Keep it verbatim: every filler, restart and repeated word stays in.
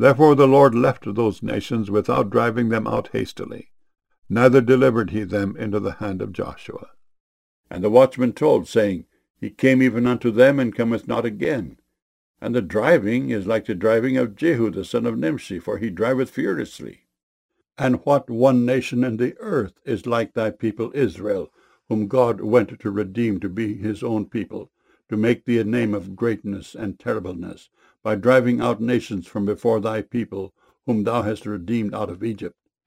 Therefore the Lord left those nations without driving them out hastily, neither delivered he them into the hand of Joshua. And the watchman told, saying, He came even unto them, and cometh not again. And the driving is like the driving of Jehu the son of Nimshi, for he driveth furiously. And what one nation in the earth is like thy people Israel, whom God went to redeem to be his own people, to make thee a name of greatness and terribleness, by driving out nations from before thy people, whom thou hast redeemed out of Egypt?